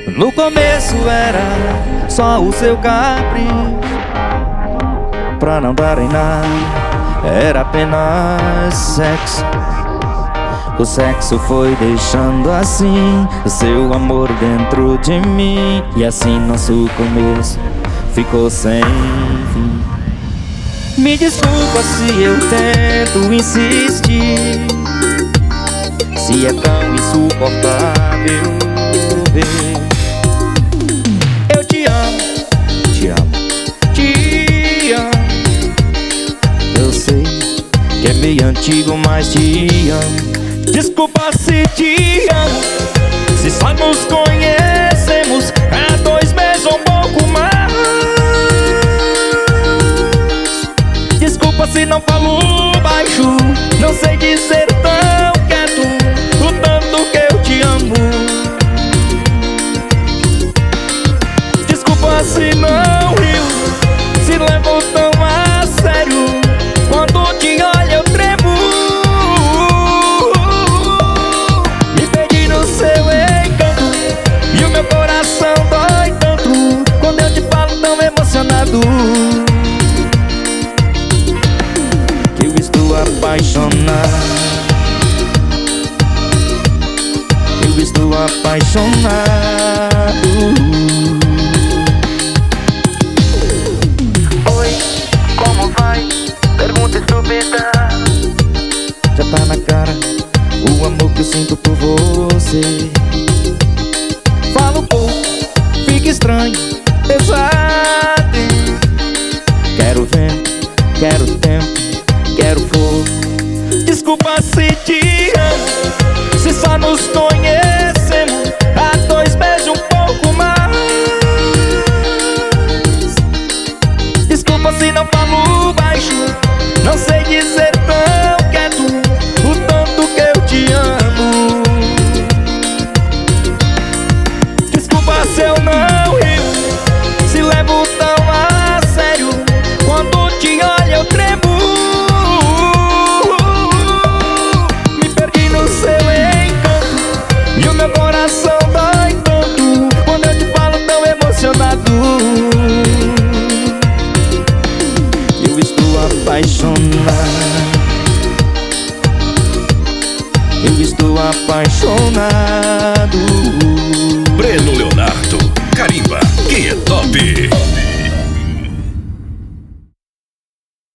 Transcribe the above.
No começo era só o seu capricho, pra não dar em nada, era apenas sexo. O sexo foi deixando assim o seu amor dentro de mim, e assim nosso começo ficou sem fim. Me desculpa se eu tento insistir, se é tão insuportável ver. Eu te amo, te amo, te amo. Eu sei que é meio antigo, mas te amo. Desculpa se te amo, se só nos conhecemos há 2 meses ou um pouco mais. Desculpa se não falo baixo, não sei dizer tão quieto o tanto que eu te amo. Desculpa se não rio, se levo tão a sério, quando te olho eu tremo. Me perdi no seu encanto e o meu coração dói tanto quando eu te falo tão emocionado, que eu estou apaixonado. Eu estou apaixonado. Oi, como vai? Pergunta estúpida. Já tá na cara o amor que eu sinto por você. Fala um pouco, fica estranho, exato. Quero vento, quero tempo, quero fogo. Desculpa se te amo, se só nos conhecemos há 2 meses um pouco mais. Desculpa se não falo baixo, não sei dizer tão quieto o tanto que eu te amo. Desculpa se eu não rio, se levo tão a sério, quando te olho eu tremo. Me perdi no seu encanto e o meu coração dói tanto quando eu te falo tão emocionado. Eu estou apaixonado. Eu estou apaixonado. Breno Leonardo, carimba, quem é top?